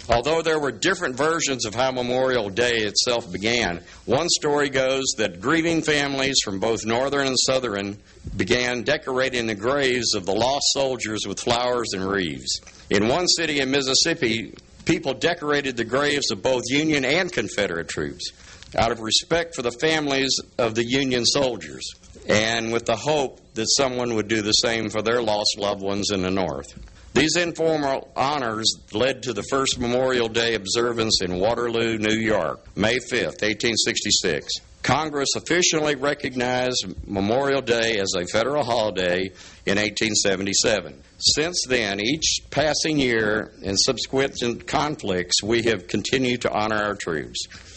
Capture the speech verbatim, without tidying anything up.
Although there were different versions of how Memorial Day itself began, one story goes that grieving families from both northern and southern began decorating the graves of the lost soldiers with flowers and wreaths. In one city in Mississippi, people decorated the graves of both Union and Confederate troops out of respect for the families of the Union soldiers and with the hope that someone would do the same for their lost loved ones in the North. These informal honors led to the first Memorial Day observance in Waterloo, New York, May fifth, eighteen sixty-six. Congress officially recognized Memorial Day as a federal holiday in eighteen seventy-seven. Since then, each passing year and subsequent conflicts, we have continued to honor our troops.